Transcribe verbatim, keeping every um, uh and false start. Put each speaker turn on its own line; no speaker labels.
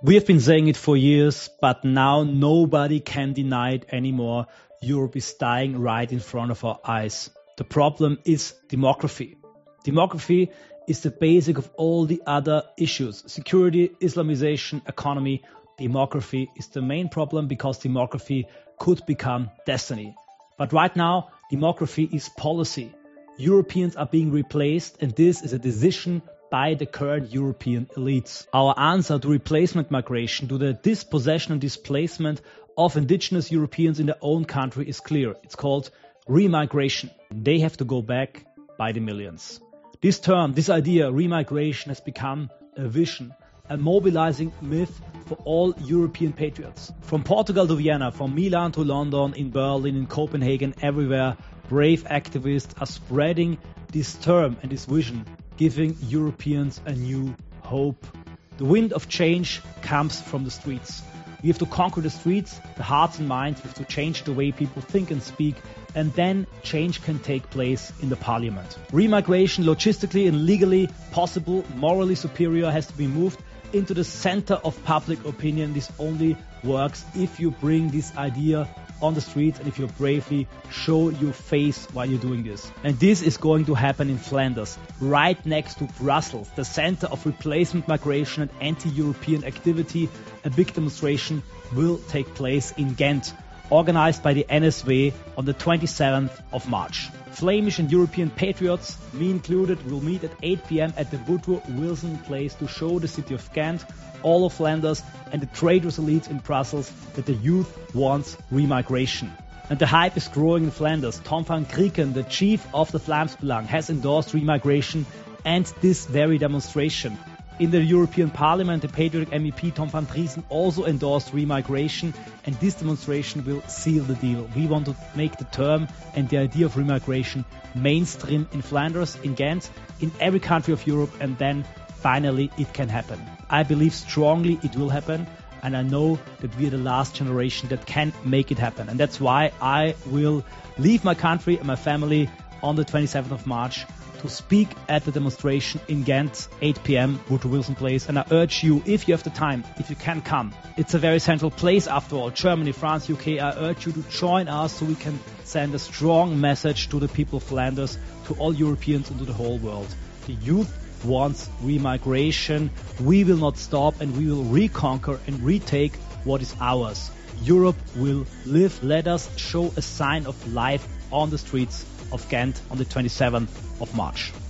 We have been saying it for years, but now nobody can deny it anymore. Europe is dying right in front of our eyes. The problem is demography. Demography is the basic of all the other issues. Security, Islamization, economy. Demography is the main problem because demography could become destiny. But right now, demography is policy. Europeans are being replaced, and this is a decision by the current European elites. Our answer to replacement migration, to the dispossession and displacement of indigenous Europeans in their own country is clear. It's called remigration. They have to go back by the millions. This term, this idea, remigration, has become a vision, a mobilizing myth for all European patriots. From Portugal to Vienna, from Milan to London, in Berlin, in Copenhagen, everywhere, brave activists are spreading this term and this vision, giving Europeans a new hope. The wind of change comes from the streets. We have to conquer the streets, the hearts and minds. We have to change the way people think and speak, and then change can take place in the parliament. Remigration, logistically and legally possible, morally superior, has to be moved into the center of public opinion. This only works if you bring this idea on the streets and if you bravely show your face while you're doing this. And this is going to happen in Flanders, right next to Brussels, the center of replacement migration and anti-European activity. A big demonstration will take place in Ghent, organized by the N S W on the twenty-seventh of March. Flemish and European patriots, me included, will meet at eight p.m. at the Woodrow Wilson Place to show the city of Ghent, all of Flanders and the traitorous elites in Brussels that the youth wants remigration. And the hype is growing in Flanders. Tom van Grieken, the chief of the Vlaams Belang, has endorsed remigration and this very demonstration. In the European Parliament, the patriotic M E P Tom van Driesen also endorsed remigration, and this demonstration will seal the deal. We want to make the term and the idea of remigration mainstream in Flanders, in Ghent, in every country of Europe, and then finally it can happen. I believe strongly it will happen, and I know that we are the last generation that can make it happen. And that's why I will leave my country and my family on the twenty-seventh of March to speak at the demonstration in Ghent, eight p.m. Woodrow Wilson Place. And I urge you, if you have the time, if you can come, it's a very central place after all, Germany, France, U K, I urge you to join us so we can send a strong message to the people of Flanders, to all Europeans and to the whole world. The youth wants remigration. We will not stop, and we will reconquer and retake what is ours. Europe will live. Let us show a sign of life on the streets of Ghent on the twenty-seventh of March.